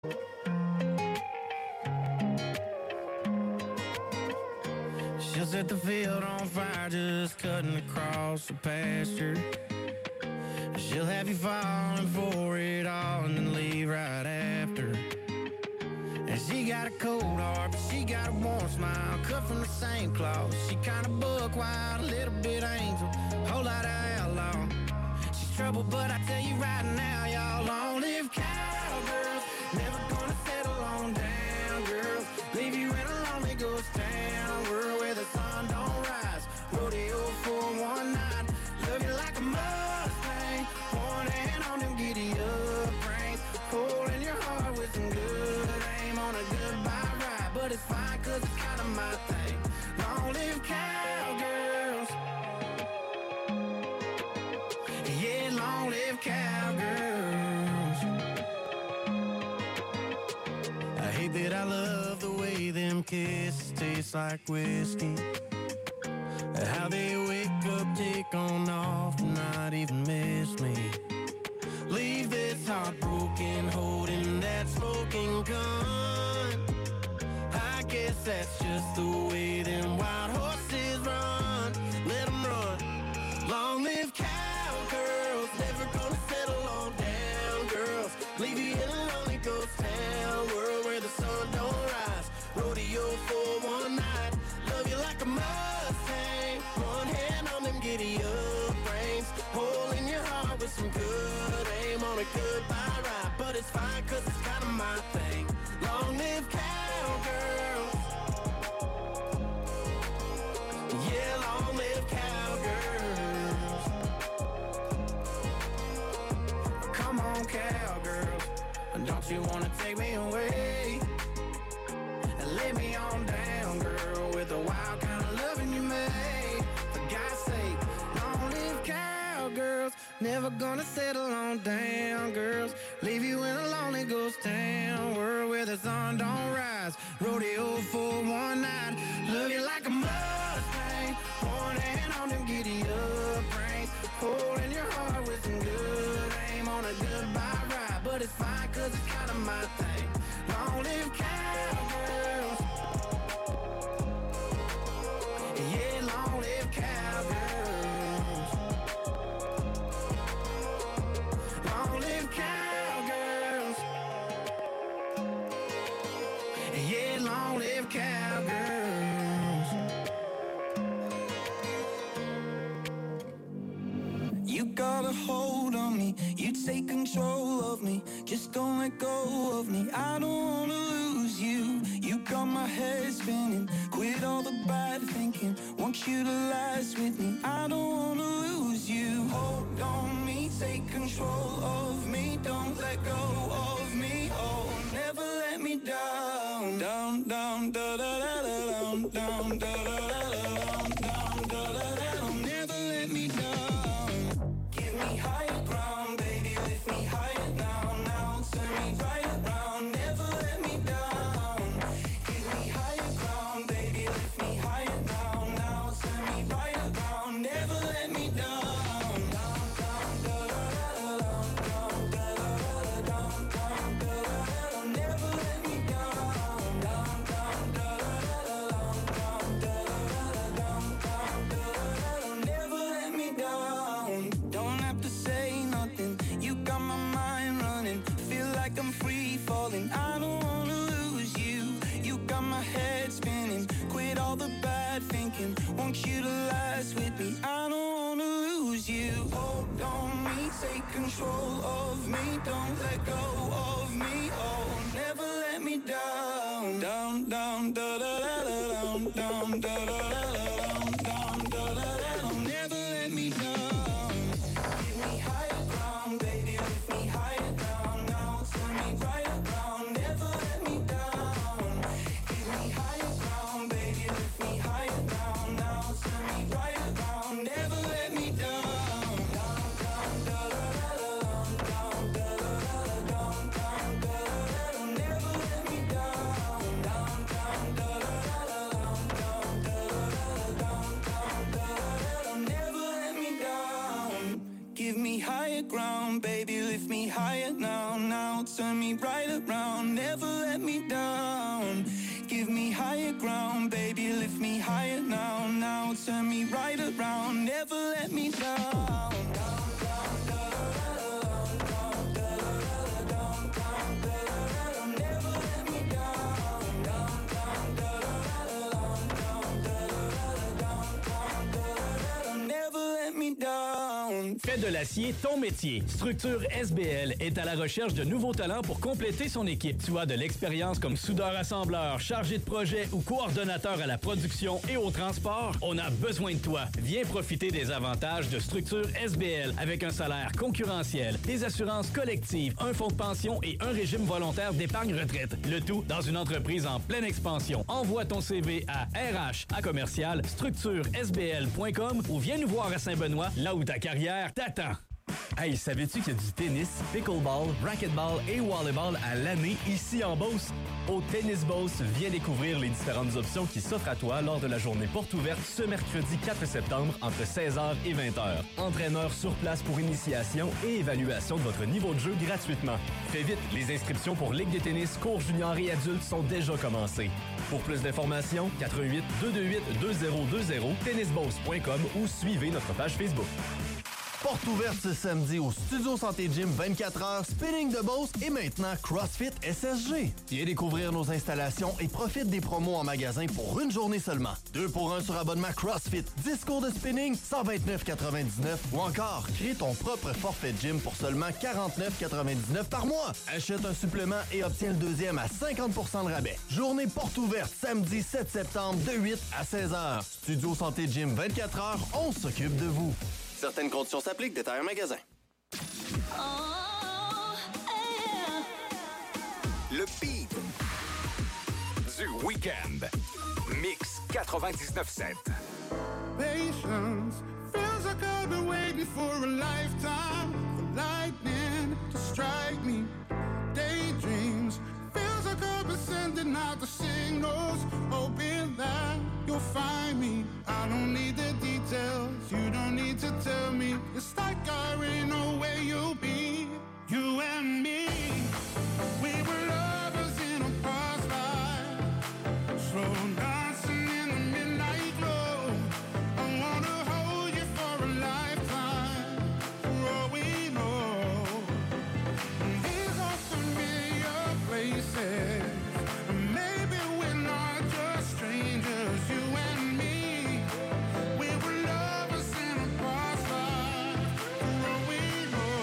She'll set the field on fire, just cutting across the pasture. She'll have you falling for it all and then leave right after. And she got a cold heart, but she got a warm smile, cut from the same cloth. She kinda buck wild, a little bit angel, whole lot of outlaw. She's trouble, but I tell you right now, y'all, long-lived cowgirls, never gonna settle on down, girls. Leave you in a lonely ghost town, world where the sun don't rise. Rodeo for one night, love you like a Mustang, one hand on them giddy-up reins, hole in your heart with some good aim on a goodbye ride. But it's fine, cause it's kinda my thing. Long-lived cowgirls, yeah, long-lived cowgirls. I hate that I love the way them kisses taste like whiskey, how they wake up, take on off, not even miss me. Leave this heart broken, holding that smoking gun. I guess that's just the way them wild horses run. Let them run. Long live cowgirls, never gonna settle on down, girls. Leave you in a lonely ghost town, world where the sun don't rise. Rodeo for one night, love you like a Mustang, one hand on them giddy-up reins, hole in your heart with some good aim on a goodbye ride. But it's fine, cause it's kinda my thing. Long live cowgirls, yeah, long live cowgirls. Come on, cowgirls, don't you wanna take me away and lay me on down, girl, with the wild kind of loving you made. For God's sake, long live cowgirls, never gonna settle on down, girls. Leave you in a lonely ghost town, world where the sun don't rise. Rodeo for one night, love you like a Mustang, one hand on them giddy-up reins, hole in your heart with some good aim on a goodbye ride. But it's fine, cause it's kinda my thing. Long live cowgirls, yeah, long live cowgirls. Long live cowgirls, yeah, long live cowgirls. You got a hold on me, you take control of me, just don't let go of me. I don't wanna lose you. You got my head spinning, quit all the bad thinking, want you to last with me. I don't wanna lose you. Hold on me, take control of me, don't let go of me. Oh, never let me down. Down, down, da da da da, down, down, da da da da, down, down, da da da. Never let me down. Give me higher ground, baby, lift me higher now, now, turn me right around, never let me down. Give me higher ground, baby, lift me higher now, now, turn me right around, never let me down. Down, down, da da da da, down, down, da da da, down, down, da da da, never let me down. Down, down, da da da, down, down, da da da, down, down, da da da, never let me down. Don't have to say nothing, you got my mind running, feel like I'm free falling. I don't wanna lose you. You got my head spinning, quit all the bad thinking, want you to last with me. I don't wanna lose you. Hold on me, take control of me, don't let go of me. Oh, never let me down. Down, down, da da da da, down, down, da da da da, down, down, da da da, never let me down. Give me higher ground, baby, lift me higher down, now turn me right around, never let me down. Give me higher ground, baby, lift me higher down, now turn me right around, never let me down. Down, down, da da da da, down, down, da da da, down, ground. Baby, lift me higher now, now turn me right around. Never let me down. Fais de l'acier ton métier. Structure SBL est à la recherche de nouveaux talents pour compléter son équipe. Tu as de l'expérience comme soudeur-assembleur, chargé de projet ou coordonnateur à la production et au transport? On a besoin de toi. Viens profiter des avantages de Structure SBL avec un salaire concurrentiel, des assurances collectives, un fonds de pension et un régime volontaire d'épargne retraite. Le tout dans une entreprise en pleine expansion. Envoie ton CV à RH@structuresbl.com ou viens nous voir à Saint-Benoît, là où ta carrière t'attend. Hey, savais-tu qu'il y a du tennis, pickleball, racquetball et volleyball à l'année ici en Beauce? Au Tennis Beauce, viens découvrir les différentes options qui s'offrent à toi lors de la journée porte ouverte ce mercredi 4 septembre entre 16h et 20h. Entraîneur sur place pour initiation et évaluation de votre niveau de jeu gratuitement. Fais vite, les inscriptions pour Ligue de tennis, cours junior et adultes sont déjà commencées. Pour plus d'informations, 88 228 2020, tennisbeauce.com ou suivez notre page Facebook. Porte ouverte ce samedi au Studio Santé Gym 24h, Spinning de Beauce et maintenant CrossFit SSG. Viens découvrir nos installations et profite des promos en magasin pour une journée seulement. 2 pour 1 sur abonnement CrossFit, 10 cours de spinning, 129,99 ou encore crée ton propre forfait gym pour seulement 49,99 par mois. Achète un supplément et obtiens le deuxième à 50% de rabais. Journée porte ouverte samedi 7 septembre de 8 à 16h. Studio Santé Gym 24h, on s'occupe de vous. Certaines conditions s'appliquent, détails en magasin. Le beat du week-end. Mix 99.7. Patience feels like I've been waiting for a lifetime for lightning to strike me. Daydreams feels like I've been sending out the signals, hoping that you'll find me. I don't need the details, you don't need to tell me. It's like I already know where you'll be. You and me, we were lovers in a past life, slow dancing in the midnight glow. I wanna hold you for a lifetime, for all we know. These are familiar places, maybe we're not just strangers. You and me, we were lovers in a past life, for all we know.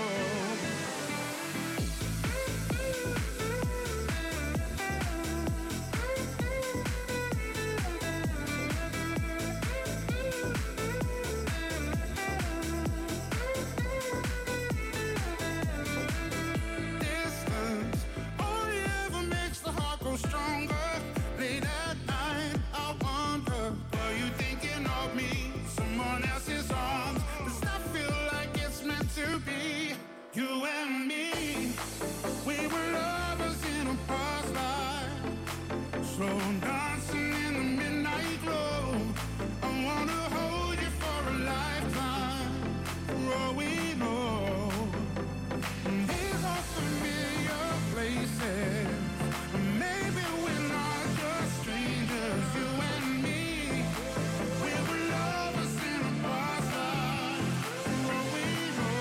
Distance only ever makes the heart grow stronger. Late at night, I wonder, are you thinking of me? Someone else's arms, does that feel like it's meant to be? You and me, we were lovers in a past life, slow dancing in the midnight glow. I wanna hold you for a lifetime, for all we know. These are familiar places, maybe we're not just strangers. You and me, we were lovers in a past life, for all we know.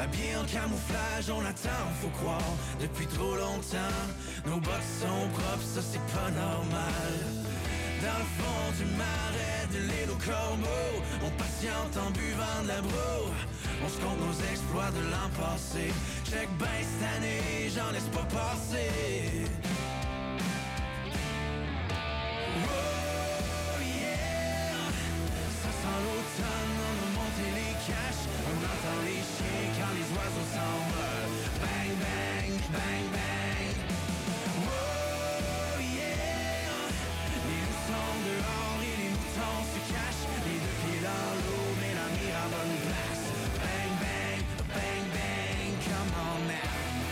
Habillés en camouflage, on attend, faut croire. Depuis trop longtemps, nos bottes sont propres, ça c'est pas normal. Dans le fond du marais de l'île aux corbeaux, on patiente en buvant de la broue. On se compte nos exploits de l'an passé. Check ben cette année, j'en laisse pas passer. Oh yeah, ça sent l'automne, on a monté les caches. On entend les chiens quand les oiseaux s'envolent. Bang bang, bang bang. Oh yeah, les loups sont dehors et les moutons se cachent. Les deux pieds dans l'eau, mais la mire à bonne place. Bang bang, bang bang, come on now.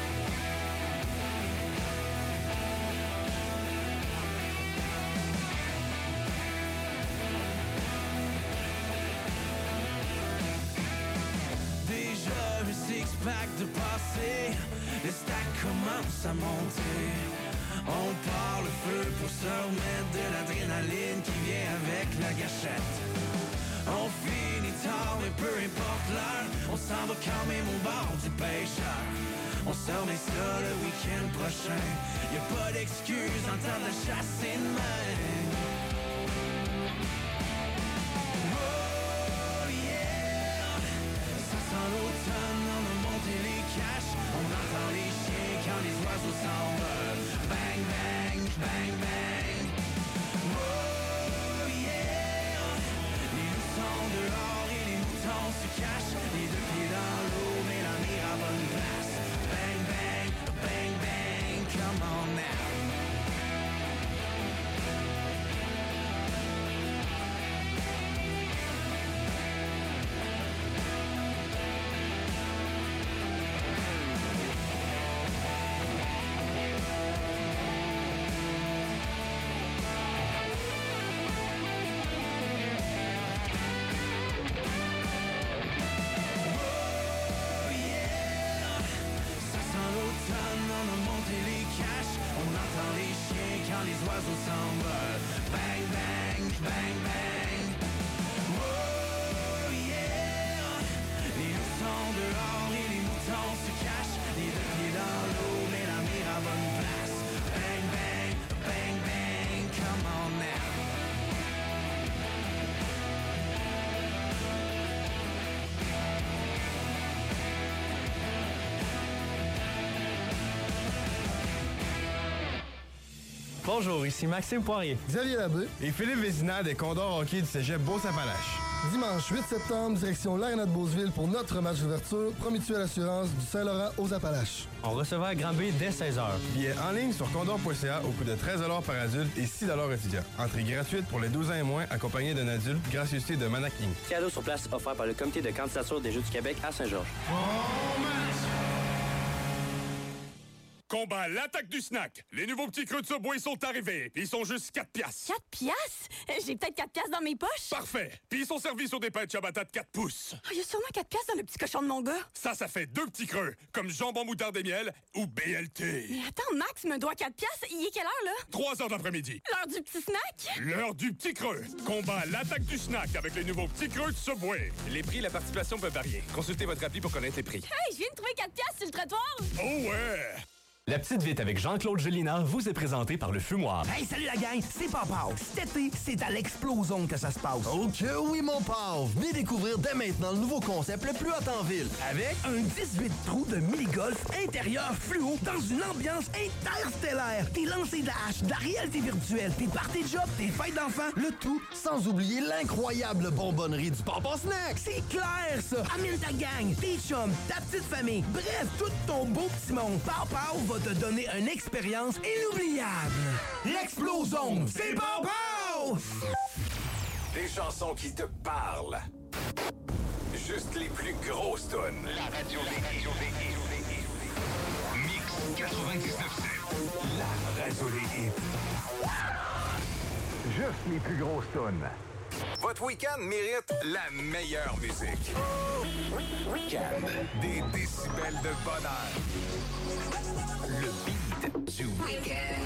Déjà un six-pack de passé, le stack commence à monter. On part le feu pour se remettre de l'adrénaline qui vient avec la gâchette. On finit tard mais peu importe l'heure, on s'en va quand même au bord du pêcheur. On se remet ça le week-end prochain, y'a pas d'excuse en temps de chasser de main. Oh yeah, ça sent l'automne, on a monté les caches. On entend les chiens quand les oiseaux s'envolent. Bang bang, bang bang. Oh yeah, les loups sont dehors et les moutons se cachent. Les deux pieds dans l'eau, mais la mire à bonne place. Bang bang, bang bang, come on now. Quand les oiseaux s'envolent. Bang, bang, bang, bang. Oh yeah, les loups sont dehors et les moutons se cachent. Les deux pieds dans l'eau, mais la mire à bonne place. Bang, bang, bang, bang, come on now. Bonjour, ici Maxime Poirier. Xavier Labbé. Et Philippe Vézina des Condors hockey du cégep Beauce-Appalaches. Dimanche 8 septembre, direction l'Arena de Beauceville pour notre match d'ouverture, Promutuelle Assurance du Saint-Laurent aux Appalaches. On recevra à Granby dès 16h. Billets en ligne sur condor.ca au coût de 13 $ par adulte et 6 $ étudiant. Entrée gratuite pour les 12 ans et moins, accompagnés d'un adulte, gracieuseté de Manac Inc. Cadeau sur place offert par le comité de candidature des Jeux du Québec à Saint-Georges. Combat l'attaque du snack. Les nouveaux petits creux de Subway sont arrivés. Ils sont juste 4 piastres. 4 piastres? J'ai peut-être 4 piastres dans mes poches. Parfait. Puis ils sont servis sur des pains de ciabatta de 4 pouces. Il y a sûrement 4 piastres dans le petit cochon de mon gars. Ça fait 2 petits creux, comme jambon moutarde et miel ou BLT. Mais attends, Max me doit 4 piastres. Il est quelle heure, là? 3 heures de l'après-midi. L'heure du petit snack? L'heure du petit creux. Combat l'attaque du snack avec les nouveaux petits creux de Subway. Les prix et la participation peuvent varier. Consultez votre appli pour connaître les prix. Hey, je viens de trouver 4 piastres sur le trottoir. Oh ouais! La Petite Vite avec Jean-Claude Gélina vous est présentée par le Fumoir. Hey, salut la gang, c'est Papa. Cet été, c'est à l'Explosion que ça se passe. Oh que oui, mon pauvre! Venez découvrir dès maintenant le nouveau concept le plus hot en ville. Avec un 18 trous de mini-golf intérieur fluo dans une ambiance interstellaire. Des lancers de hache, de la réalité virtuelle, tes parties de job, tes fêtes d'enfants. Le tout sans oublier l'incroyable bonbonnerie du Papa Snack. C'est clair, ça! Amène ta gang, tes chums, ta petite famille, bref, tout ton beau petit monde. Papa va te donner une expérience inoubliable. L'Explosion, c'est Papa! Des chansons qui te parlent. Juste les plus grosses tonnes. La radio Mix 99.7. La radio des hits. Juste les plus grosses tonnes. Votre week-end mérite la meilleure musique. Week-end. Des décibels de bonheur. Le beat du week-end.